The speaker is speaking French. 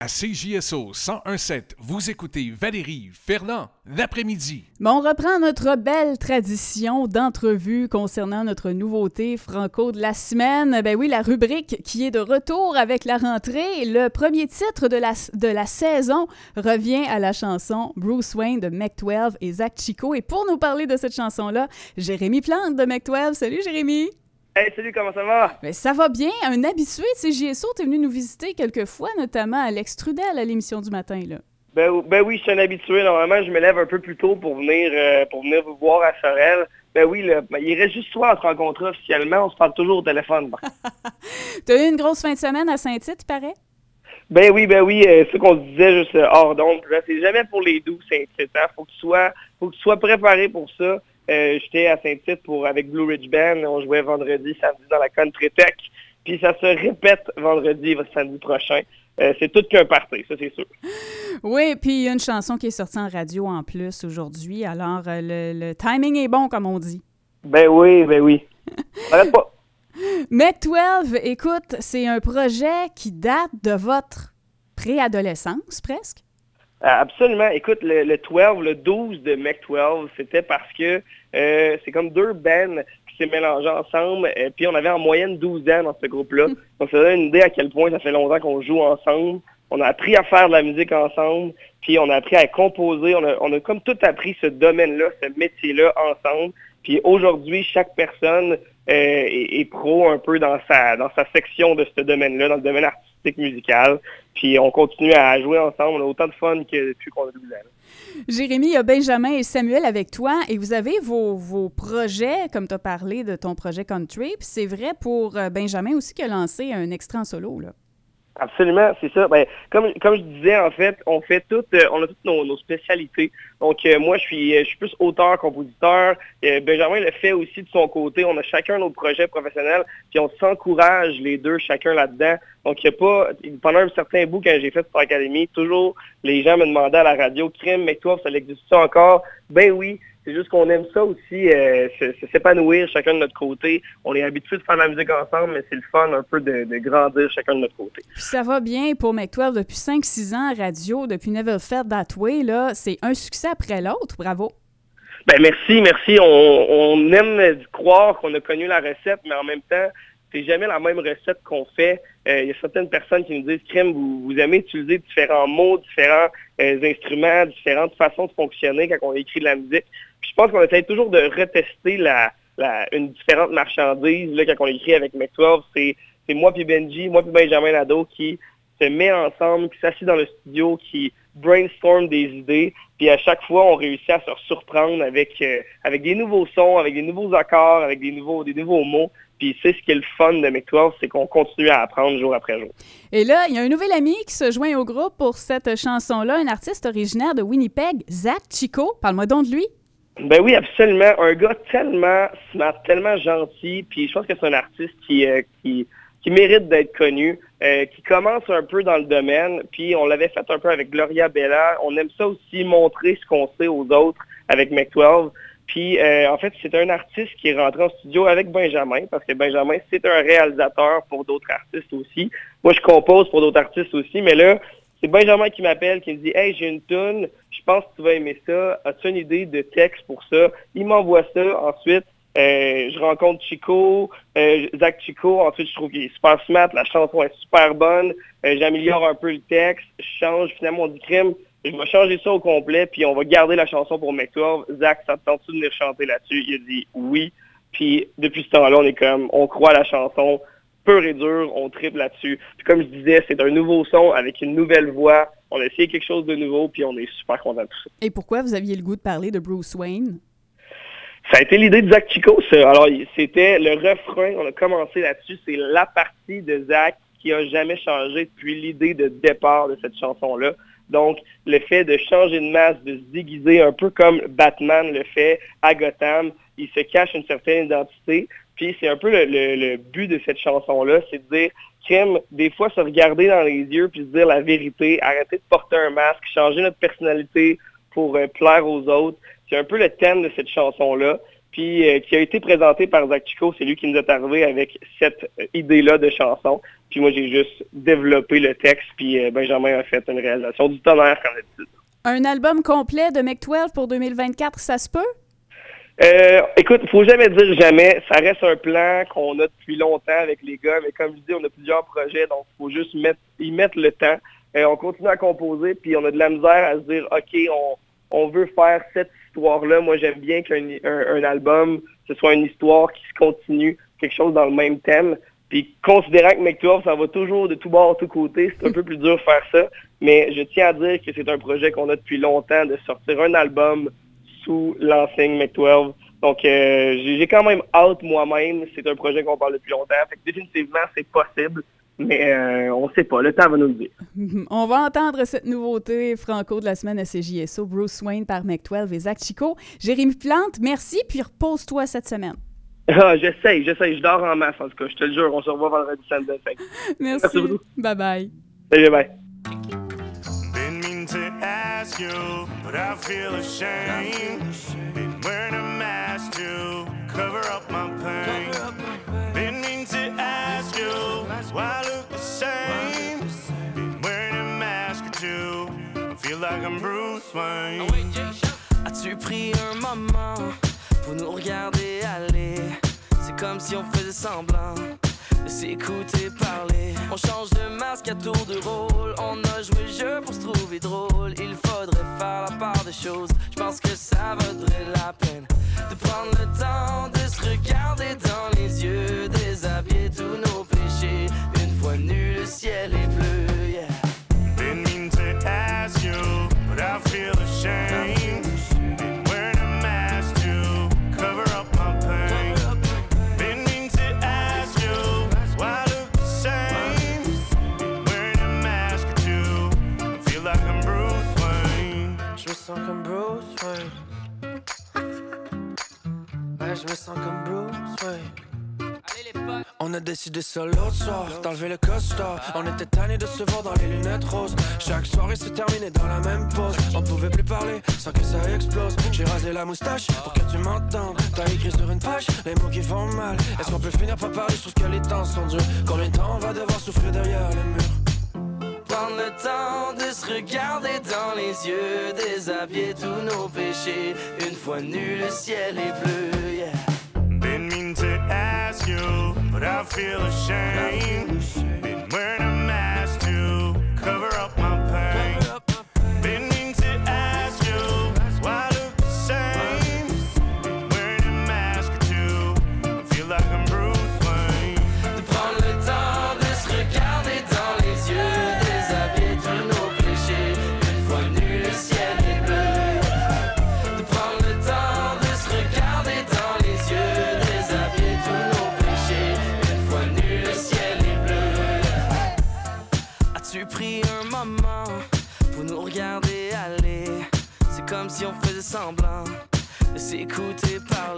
À CJSO 101.7, vous écoutez Valérie Fernand l'après-midi. Bon, on reprend notre belle tradition d'entrevue concernant notre nouveauté franco de la semaine. Ben oui, la rubrique qui est de retour avec la rentrée. Le premier titre de la saison revient à la chanson Bruce Wayne de Mec12 et Zach Chico. Et pour nous parler de cette chanson-là, Jérémy Plante de Mec12. Salut Jérémy! Hey, salut, comment ça va? Ben, ça va bien. Un habitué de CJSO, t'es venu nous visiter quelques fois, notamment Alex Trudel à l'émission du matin, là. Ben oui, je suis un habitué. Normalement, je me lève un peu plus tôt pour venir vous voir à Sorel. Ben oui, là, il reste juste toi à te rencontrer officiellement. On se parle toujours au téléphone. T'as eu une grosse fin de semaine à Saint-Tite, il paraît? Ben oui, c'est ce qu'on se disait juste hors d'onde. C'est jamais pour les doux, Saint-Tite. Hein? Faut que tu sois préparé pour ça. J'étais à Saint-Tite avec Blue Ridge Band. On jouait vendredi, samedi dans la Country Tech. Puis ça se répète vendredi, samedi prochain. C'est tout qu'un party, ça c'est sûr. Oui, puis il y a une chanson qui est sortie en radio en plus aujourd'hui. Alors, le timing est bon, comme on dit. Ben oui. Arrête pas. Mec12, écoute, c'est un projet qui date de votre préadolescence, presque? Absolument. Écoute, le 12 de Mec12, c'était parce que c'est comme deux bands qui s'est mélangés ensemble. Puis on avait en moyenne 12 ans dans ce groupe-là. Donc ça donne une idée à quel point ça fait longtemps qu'on joue ensemble. On a appris à faire de la musique ensemble. Puis on a appris à composer. On a comme tout appris ce domaine-là, ce métier-là ensemble. Puis aujourd'hui, chaque personne est pro un peu dans sa section de ce domaine-là, dans le domaine artistique musical. Puis on continue à jouer ensemble. On a autant de fun que depuis qu'on a 12 ans. Jérémy, il y a Benjamin et Samuel avec toi et vous avez vos projets, comme tu as parlé de ton projet Country. Puis c'est vrai pour Benjamin aussi qui a lancé un extrait en solo, là. Absolument, c'est ça. Ben, comme je disais, en fait, on a toutes nos spécialités. Donc, moi, je suis plus auteur-compositeur. Benjamin le fait aussi de son côté. On a chacun notre projet professionnel, puis on s'encourage les deux, chacun là-dedans. Donc, il n'y a pas, pendant un certain bout, quand j'ai fait Star Academy, toujours, les gens me demandaient à la radio, crime, mais toi, ça existe ça encore? Ben oui. C'est juste qu'on aime ça aussi, s'épanouir chacun de notre côté. On est habitué de faire de la musique ensemble, mais c'est le fun un peu de grandir chacun de notre côté. Puis ça va bien pour Mec12 depuis 5-6 ans à radio, depuis Never Felt That Way, là. C'est un succès après l'autre. Bravo! Ben merci. On aime croire qu'on a connu la recette, mais en même temps, c'est jamais la même recette qu'on fait. Il y a certaines personnes qui nous disent, Crème, vous aimez utiliser différents mots, différents instruments, différentes façons de fonctionner quand on écrit de la musique. Puis je pense qu'on essaie toujours de retester une différente marchandise là, quand on écrit avec Mec12. C'est moi puis Benji, moi puis Benjamin Nadeau qui se met ensemble, qui s'assied dans le studio, qui brainstorm des idées. Puis à chaque fois, on réussit à se surprendre avec des nouveaux sons, avec des nouveaux accords, avec des nouveaux mots. Puis c'est ce qui est le fun de Mec12, c'est qu'on continue à apprendre jour après jour. Et là, il y a un nouvel ami qui se joint au groupe pour cette chanson-là, un artiste originaire de Winnipeg, Zach Chico. Parle-moi donc de lui. Ben oui, absolument. Un gars tellement smart, tellement gentil. Puis je pense que c'est un artiste qui mérite d'être connu, qui commence un peu dans le domaine. Puis on l'avait fait un peu avec Gloria Bella. On aime ça aussi, montrer ce qu'on sait aux autres avec Mec12. Puis, en fait, c'est un artiste qui est rentré en studio avec Benjamin, parce que Benjamin, c'est un réalisateur pour d'autres artistes aussi. Moi, je compose pour d'autres artistes aussi, mais là, c'est Benjamin qui m'appelle, qui me dit « Hey, j'ai une toune, je pense que tu vas aimer ça. As-tu une idée de texte pour ça? » Il m'envoie ça. Ensuite, je rencontre Zach Chico. Ensuite, je trouve qu'il est super smart. La chanson est super bonne. J'améliore un peu le texte. Je change. Finalement, on dit « Crime, je vais changer ça au complet, puis on va garder la chanson pour Mec12. Zach, ça te tente-tu de venir chanter là-dessus? » Il a dit oui. Puis depuis ce temps-là, on croit à la chanson, pur et dur, on triple là-dessus. Puis comme je disais, c'est un nouveau son avec une nouvelle voix. On a essayé quelque chose de nouveau, puis on est super content de tout ça. Et pourquoi vous aviez le goût de parler de Bruce Wayne? Ça a été l'idée de Zach Chico, ça. Alors, c'était le refrain, on a commencé là-dessus. C'est la partie de Zach qui a jamais changé depuis l'idée de départ de cette chanson-là. Donc, le fait de changer de masque, de se déguiser un peu comme Batman le fait à Gotham, il se cache une certaine identité. Puis c'est un peu le but de cette chanson-là, c'est de dire, Crème, des fois se regarder dans les yeux puis se dire la vérité, arrêter de porter un masque, changer notre personnalité pour plaire aux autres. C'est un peu le thème de cette chanson-là. puis qui a été présenté par Zach Chico. C'est lui qui nous est arrivé avec cette idée-là de chanson. Puis moi, j'ai juste développé le texte, puis Benjamin a fait une réalisation du tonnerre, comme d'habitude. Un album complet de Mec12 pour 2024, ça se peut? Écoute, faut jamais dire jamais. Ça reste un plan qu'on a depuis longtemps avec les gars, mais comme je dis, on a plusieurs projets, donc il faut juste y mettre le temps. On continue à composer, puis on a de la misère à se dire, OK, on veut faire cette histoire-là. Moi, j'aime bien qu'un album, ce soit une histoire qui se continue, quelque chose dans le même thème. Puis considérant que Mec12, ça va toujours de tout bord, de tout côté, c'est un peu plus dur de faire ça. Mais je tiens à dire que c'est un projet qu'on a depuis longtemps, de sortir un album sous l'enseigne Mec12. Donc, j'ai quand même hâte moi-même. C'est un projet qu'on parle depuis longtemps. Fait que définitivement, c'est possible. Mais on ne sait pas. Le temps va nous le dire. On va entendre cette nouveauté franco de la semaine à CJSO, Bruce Wayne par Mec12 et Zach Chico. Jérémy Plante, merci, puis repose-toi cette semaine. Ah, j'essaye. Je dors en masse, en tout cas. Je te le jure, on se revoit vendredi samedi. Merci beaucoup. Bye-bye. Salut, bye. Didn't mean to ask you, but I feel ashamed. Been wearing a mask to cover up my pain. Didn't mean to ask you why I look the same. Been wearing a mask or two. I feel like I'm Bruce Wayne. As-tu pris un moment pour nous regarder aller? C'est comme si on faisait semblant de s'écouter parler. On change de masque à tour de rôle. On a joué le jeu pour se trouver drôle. Il faudrait faire la part des choses. Je pense que ça vaudrait la peine de prendre le temps de se regarder dans les yeux, déshabiller tous nos péchés. Une fois nu, le ciel est bleu, yeah. Didn't mean to ask you, but I feel ashamed. Been wearing a mask to cover up my pain. Didn't mean to ask you why I look the same. Been wearing a mask or two. I feel like I'm Bruce Wayne. Je me sens comme Bruce Wayne. Ouais, je me sens comme Bruce Wayne. On a décidé ça l'autre soir, d'enlever le costard. On était tannés de se voir dans les lunettes roses. Chaque soirée se terminait dans la même pose. On pouvait plus parler sans que ça explose. J'ai rasé la moustache pour que tu m'entendes. T'as écrit sur une page les mots qui font mal. Est-ce qu'on peut finir par parler? Je trouve que les temps sont durs. Combien de temps on va devoir souffrir derrière les murs? Prendre le temps de se regarder dans les yeux, déshabiller tous nos péchés. Une fois nu, le ciel est bleu, yeah. Didn't mean to ask you, but I feel ashamed. Been wearing a mask to cover up my pain. Didn't mean to ask you why I look the same. Been wearing a mask or two. I feel like I'm Bruce Wayne. De prendre le temps de se regarder dans les yeux, déshabiller tous nos péchés. Une fois nu, le ciel est bleu. De prendre le temps de se regarder dans les yeux, déshabiller tous nos péchés. Une fois nu, le ciel est bleu. As-tu pris un moment pour nous regarder aller? C'est comme si on faisait semblant de s'écouter parler.